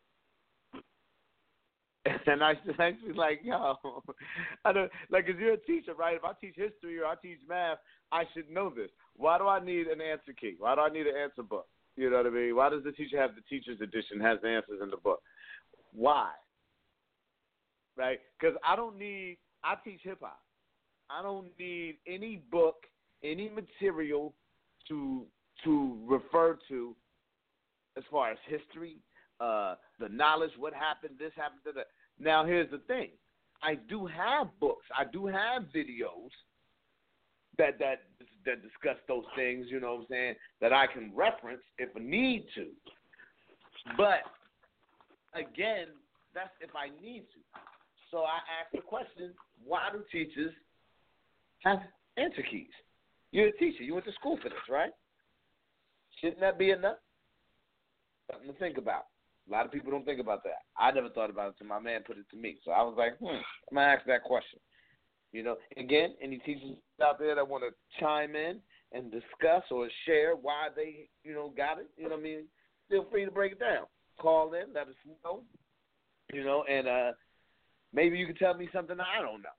And I was like, "Yo, I don't like, 'cause you're a teacher, right? If I teach history or I teach math, I should know this. Why do I need an answer key? Why do I need an answer book? You know what I mean? Why does the teacher have the teacher's edition, has the answers in the book? Why? Right? Because I teach hip-hop. I don't need any book, any material to refer to as far as history, the knowledge, what happened, this happened, that. Now, here's the thing. I do have books. I do have videos that discuss those things, you know what I'm saying, that I can reference if I need to. But, again, that's if I need to. So I asked the question, why do teachers have answer keys? You're a teacher. You went to school for this, right? Shouldn't that be enough? Something to think about. A lot of people don't think about that. I never thought about it until my man put it to me. So I was like, I'm going to ask that question. You know, again, any teachers out there that want to chime in and discuss or share why they, you know, got it, you know what I mean, feel free to break it down. Call in, let us know, you know, and maybe you can tell me something I don't know.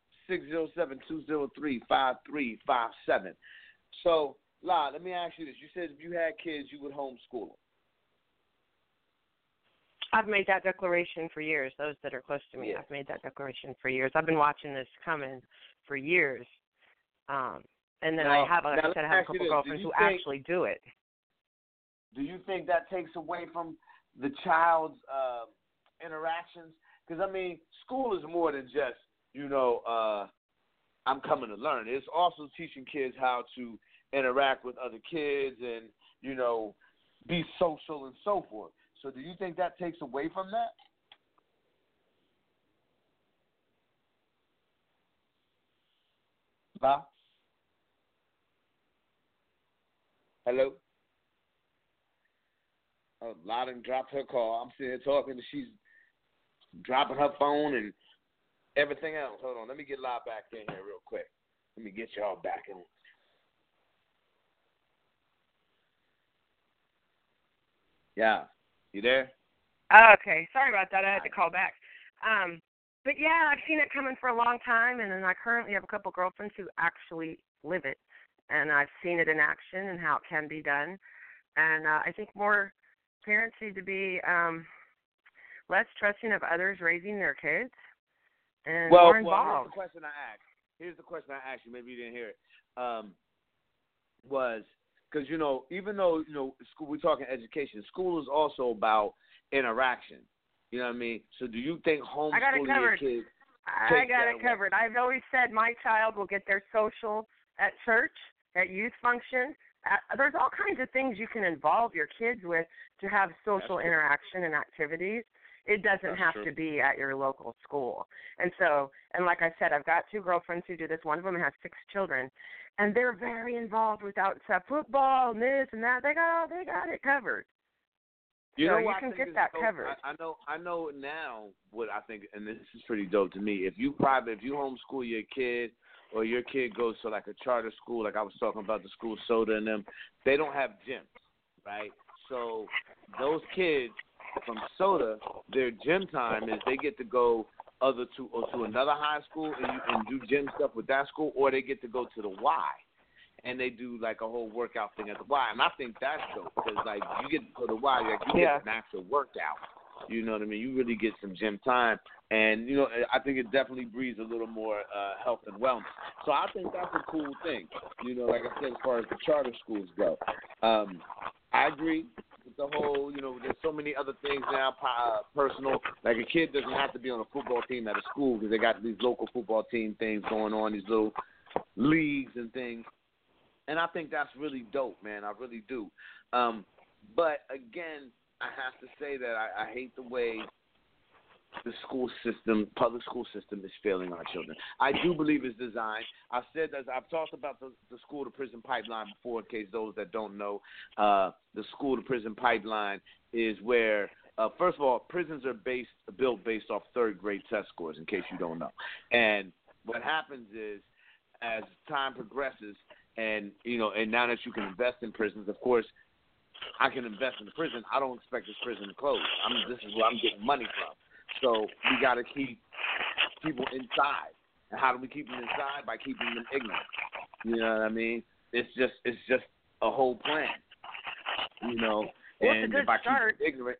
607-203-5357. So, La, let me ask you this. You said if you had kids, you would homeschool them. I've made that declaration for years, those that are close to me. Yeah. I've made that declaration for years. I've been watching this coming for years. And then I have a couple girlfriends who actually do it. Do you think that takes away from the child's interactions? Because, I mean, school is more than just, you know, I'm coming to learn. It's also teaching kids how to interact with other kids and, you know, be social and so forth. So do you think that takes away from that? Bob? Hello? Oh, Loudon dropped her call. I'm sitting here talking, and she's dropping her phone and everything else. Hold on. Let me get Loud back in here real quick. Let me get y'all back in. Yeah. You there? Okay. Sorry about that. I had to call back. But, yeah, I've seen it coming for a long time, and then I currently have a couple girlfriends who actually live it. And I've seen it in action and how it can be done. And I think more parents need to be less trusting of others raising their kids and more involved. Here's the question I asked you. Maybe you didn't hear it. Was because, you know, even though, you know, school, we're talking education, school is also about interaction. You know what I mean? So do you think homeschooling your kids? I got it covered. I've always said my child will get their social at church, at youth function. There's all kinds of things you can involve your kids with to have social interaction and activities. It doesn't have to be at your local school. And so, and like I said, I've got two girlfriends who do this. One of them has 6 children, and they're very involved with outside football and this and that. They got it covered. You know, you can get that covered. I know now what I think, and this is pretty dope to me. If you homeschool your kid, or your kid goes to like a charter school, like I was talking about the school Soda and them, they don't have gyms, right? So those kids from Soda, their gym time is they get to go to another high school and do gym stuff with that school, or they get to go to the Y and they do like a whole workout thing at the Y. And I think that's dope because like you get to go to the Y, like you get an actual workout. You know what I mean? You really get some gym time. And, you know, I think it definitely breeds a little more health and wellness. So I think that's a cool thing, you know, like I said, as far as the charter schools go. I agree with the whole, you know, there's so many other things now, personal. Like a kid doesn't have to be on a football team at a school because they got these local football team things going on, these little leagues and things. And I think that's really dope, man. I really do. But, again, I have to say that I hate the way the school system, public school system, is failing our children. I do believe it's designed. I've talked about the school to prison pipeline before, in case those that don't know. The school to prison pipeline is where, first of all, prisons are built based off third grade test scores, in case you don't know. And what happens is, as time progresses, and you know, and now that you can invest in prisons, of course, I can invest in the prison. I don't expect this prison to close. This is where I'm getting money from. So we got to keep people inside. And how do we keep them inside? By keeping them ignorant. You know what I mean? It's just a whole plan. You know, well, and it's a good if I start. keep them ignorant,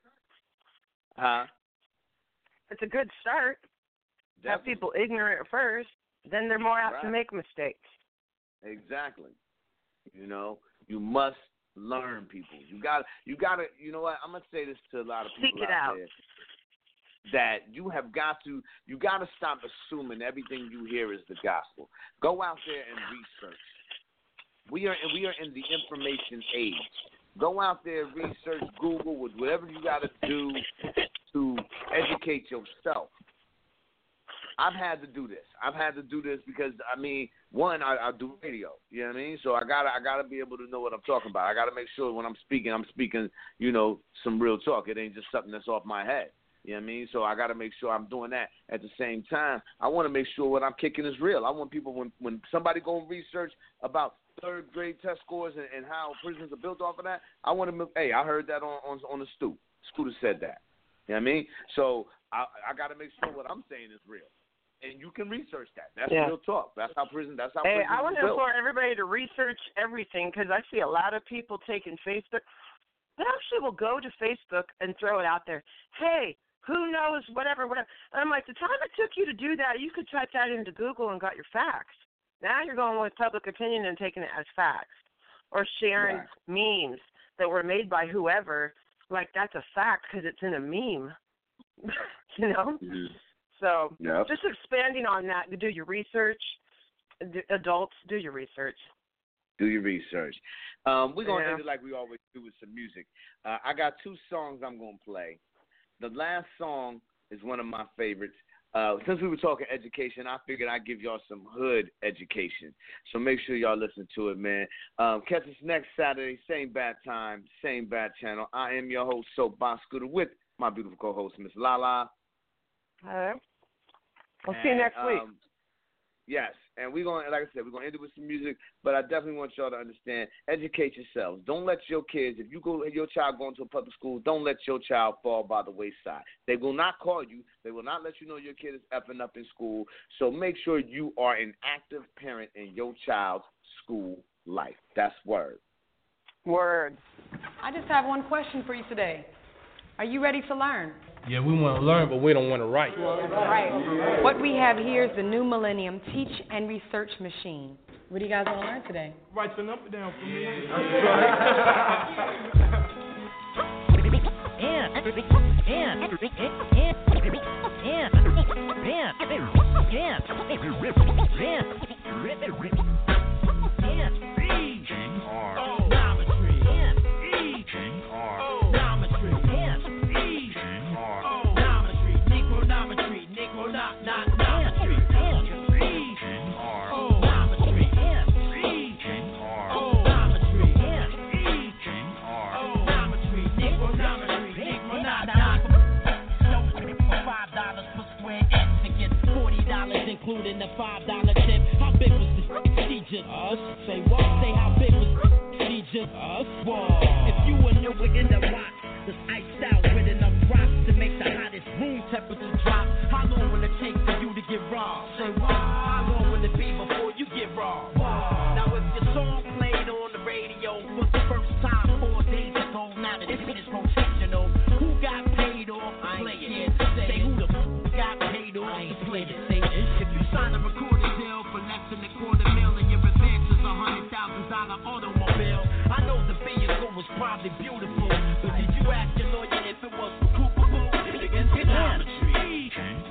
it's a good start. Definitely. Have people ignorant first, then they're more apt to make mistakes. Exactly. You know, you must learn people. You gotta. You know what? I'm gonna say this to a lot of people out there. That you got to stop assuming everything you hear is the gospel. Go out there and research. We are in the information age. Go out there, research, Google, whatever you got to do to educate yourself. I've had to do this. I've had to do this because I mean, one, I do radio. You know what I mean? So I gotta be able to know what I'm talking about. I gotta make sure when I'm speaking, you know, some real talk. It ain't just something that's off my head. You know what I mean? So I gotta make sure I'm doing that. At the same time, I want to make sure what I'm kicking is real. I want people when somebody go and research about third grade test scores and how prisons are built off of that, I want to. Hey, I heard that on the stoop. Scooter said that. You know what I mean? So I got to make sure what I'm saying is real. And you can research that. That's real talk. That's how prison. That's how. Hey, prison I want is to built. implore everybody to research everything because I see a lot of people taking Facebook. They actually will go to Facebook and throw it out there. Hey, who knows? Whatever. And I'm like, the time it took you to do that, you could type that into Google and got your facts. Now you're going with public opinion and taking it as facts, or sharing memes that were made by whoever. Like that's a fact because it's in a meme. You know. Mm-hmm. So just expanding on that, do your research. Adults, do your research. Do your research. We're going to end it like we always do with some music. I got 2 songs I'm going to play. The last song is one of my favorites. Since we were talking education, I figured I'd give y'all some hood education. So make sure y'all listen to it, man. Catch us next Saturday, same bad time, same bad channel. I am your host, Soapbox Scooter, with my beautiful co-host, Miss Lala. Hello. We'll see you next week. Yes, and we're going, like I said, we're going to end it with some music, but I definitely want y'all to understand, educate yourselves. Don't let your kids, if your child going to a public school, don't let your child fall by the wayside. They will not call you. They will not let you know your kid is effing up in school. So make sure you are an active parent in your child's school life. That's word. Word. I just have one question for you today. Are you ready to learn? Yeah, we want to learn, but we don't want to write. Right. What we have here is the New Millennium Teach and Research Machine. What do you guys want to learn today? Write the number down for me. Including the $5 tip. How big was this? She just us. Say what? Say how big was she just us? Whoa. If you were nowhere in the rock, that's iced out with enough rocks to make the hottest room temperature drop. How long will it take for you to get robbed? Say what? How long will it be before you get robbed? Now if your song played on the radio for the first time 4 days ago, now that it's rotational, who got paid off to play it? Say who the got paid off to play it? If you sign a recording deal for less than $250,000 and your advance is $100,000 automobile, I know the vehicle was probably beautiful, but did you ask your lawyer if it was recoupable? Geometry.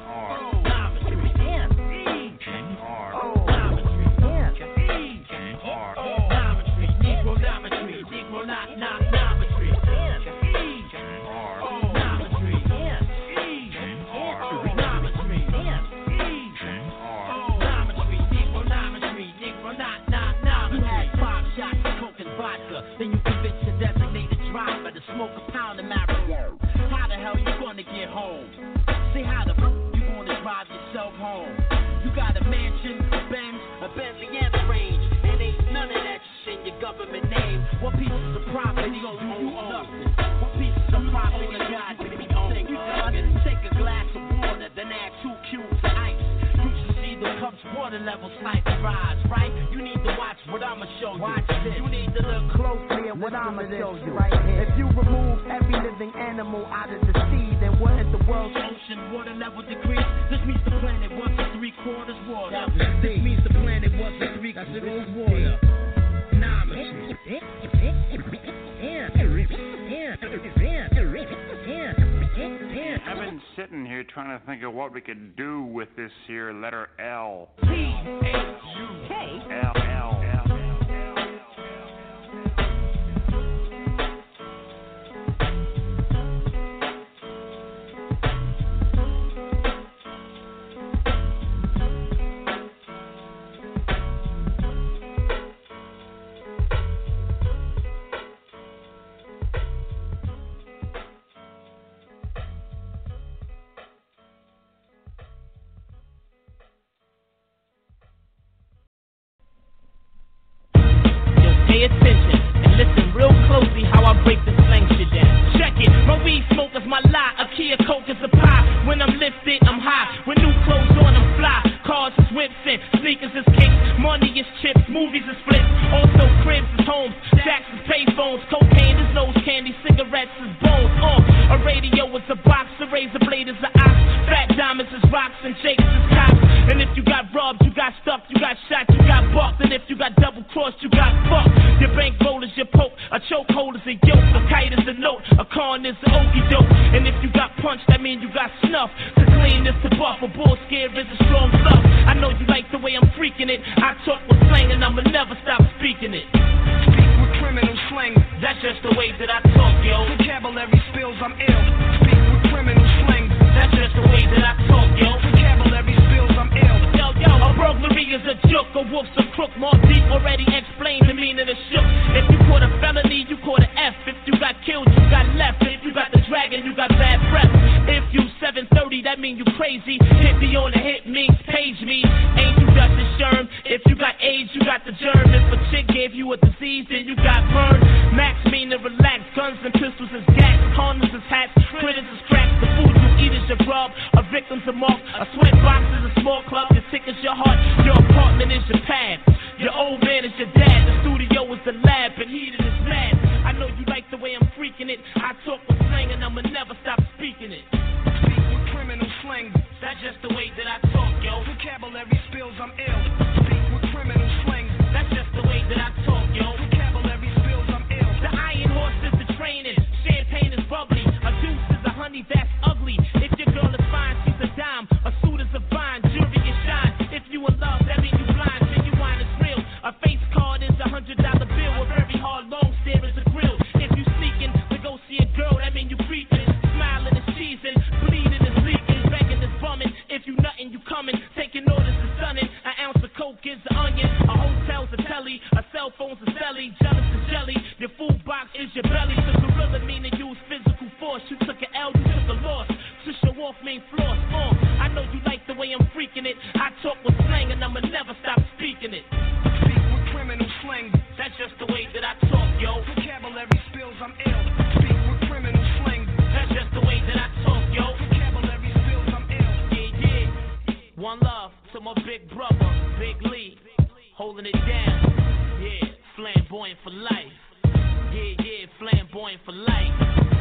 Then you convince your designated driver to smoke a pound of marijuana. How the hell you gonna get home? Say how the you gonna drive yourself home? You got a mansion, a Benz, a Bentley and a Range, and ain't none of that shit in your government name. What pieces of property don't you own? What pieces of property God did you own? Take a glass of water, then add 2 cubes of ice. You should see the cup's water level slightly rise, right? You need to watch what I'ma show you. Watch this. You need to look closely at what I'ma show you. Right here. If you remove every living animal out of the sea, then wouldn't the world's ocean water level decrease? This means the planet was 3/4 water. This means the planet was 3/4 water. I've been sitting here trying to think of what we could do with this here letter L. L. pay attention and listen real closely how I break this slang shit down. Check it, my weed smoke is my lie, a Kia Coke is a pie. When I'm lifted, I'm high. With new clothes on, I'm fly. Cars is whips and sneakers is kicks. Money is chips, movies is flips. Also cribs is homes, jacks is payphones. Cocaine is nose candy, cigarettes is bones. A radio is a box, a razor blade is an ox. Fat diamonds is rocks and jakes is cops. And if you got robbed, you got stuffed, you got shot, you got bucked. And if you got double crossed, you got fucked. Your bankroll is your poke, a chokehold is a yoke, a kite is a note, a con is an okie doke. And if you got punched, that means you got snuff. To clean this to buff, a bull scare is a strong bluff. I know you like the way I'm freaking it. I talk with slang and I'ma never stop speaking it. Speak with criminal slang, that's just the way that I talk, yo. Vocabulary spills, I'm ill. Speak with criminal slang, that's just the way that I talk, yo. Vocabulary spills, I'm ill. Yo, a burglary is a joke, a wolf's a crook. More deep already explained the meaning of shook. If you caught a felony, you caught an F. If you got killed, you got left. If you got the dragon, you got bad breath. If you 730, that mean you crazy. Hit me on the hit means page me. Ain't you got the germ? If you got AIDS, you got the germ. If a chick gave you a disease, then you got burned. Max mean to relax. Guns and pistols is gas. Condoms is hats. Critters is cracks. The food you eat is your grub. A victim's a mark. A sweat box is a small club. Your sick is your heart. Your apartment is your pad. Your old man is your dad. The studio is the lab. And heated is mad. I know you like the way I'm freaking it. I talk with slang and I'ma never stop speaking it. Speak with criminal slang, that's just the way that I talk, yo. Vocabulary spills, I'm ill. Speak with criminal slang, that's just the way that I talk, yo. Vocabulary spills, I'm ill. The iron horse is the training. Champagne is bubbly. A juice is a honey that's ugly. If your girl is fine, she's a dime. A suit is a vine. Jewelry is shine. If you in love, that means you blind. Genuine is real. A face card is $100 bill. A very hard long stare is a grill. If you sneaking to go see a girl, that means you creeping. Smiling is cheesing. Bleeding is leaking. Begging is bumming. If you nuttin', you coming. Taking orders is sunning. An ounce of coke is an onion. A hotel's a telly. A cell phone's a celly. Jealous is jelly. Your food box is your belly. The gorilla meaning use physical force. You took an L, you took a loss. To show off main floss. I know you like the way I'm freaking it. I talk with slang and I'ma never stop speaking it. Speak with criminal slang, that's just the way that I talk, yo. Vocabulary spills, I'm ill. Speak with criminal slang, that's just the way that I talk, yo. Vocabulary spills, I'm ill. Yeah. One love to my big brother, Big Lee. Holding it down. Yeah, flamboyant for life. Yeah, flamboyant for life.